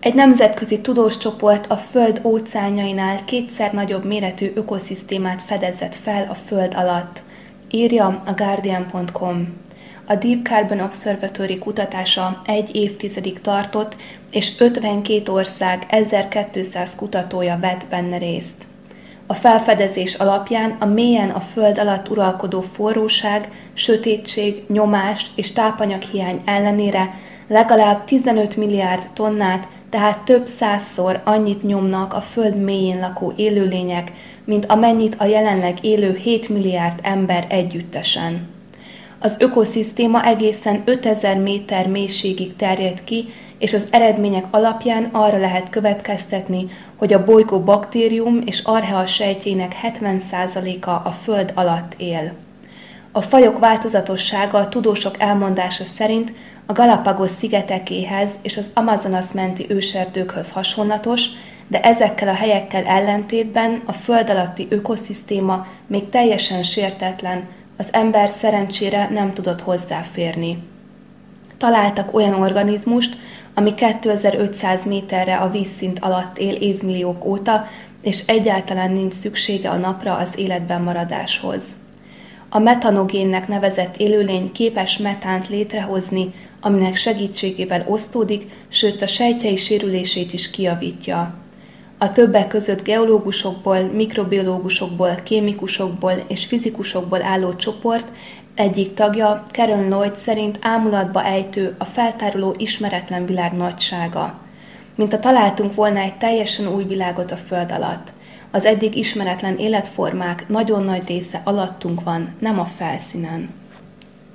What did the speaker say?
Egy nemzetközi tudós csoport a Föld óceánjainál kétszer nagyobb méretű ökoszisztémát fedezett fel a Föld alatt, írja a Guardian.com. A Deep Carbon Observatory kutatása 1 évtizedig tartott, és 52 ország 1200 kutatója vett benne részt. A felfedezés alapján a mélyen a Föld alatt uralkodó forróság, sötétség, nyomás és tápanyaghiány ellenére legalább 15 milliárd tonnát, tehát több százszor annyit nyomnak a Föld mélyén lakó élőlények, mint amennyit a jelenleg élő 7 milliárd ember együttesen. Az ökoszisztéma egészen 5000 méter mélységig terjed ki, és az eredmények alapján arra lehet következtetni, hogy a bolygó baktérium és archea sejtjének 70%-a a Föld alatt él. A fajok változatossága a tudósok elmondása szerint a Galápagos szigetekéhez és az Amazonas menti őserdőkhöz hasonlatos, de ezekkel a helyekkel ellentétben a Föld alatti ökoszisztéma még teljesen sértetlen, az ember szerencsére nem tudott hozzáférni. Találtak olyan organizmust, ami 2500 méterre a vízszint alatt él évmilliók óta, és egyáltalán nincs szüksége a napra az életben maradáshoz. A metanogénnek nevezett élőlény képes metánt létrehozni, aminek segítségével osztódik, sőt a sejtjei sérülését is kijavítja. A többek között geológusokból, mikrobiológusokból, kémikusokból és fizikusokból álló csoport egyik tagja, Karen Lloyd szerint ámulatba ejtő a feltáruló ismeretlen világ nagysága. Mintha találtunk volna egy teljesen új világot a Föld alatt. Az eddig ismeretlen életformák nagyon nagy része alattunk van, nem a felszínen.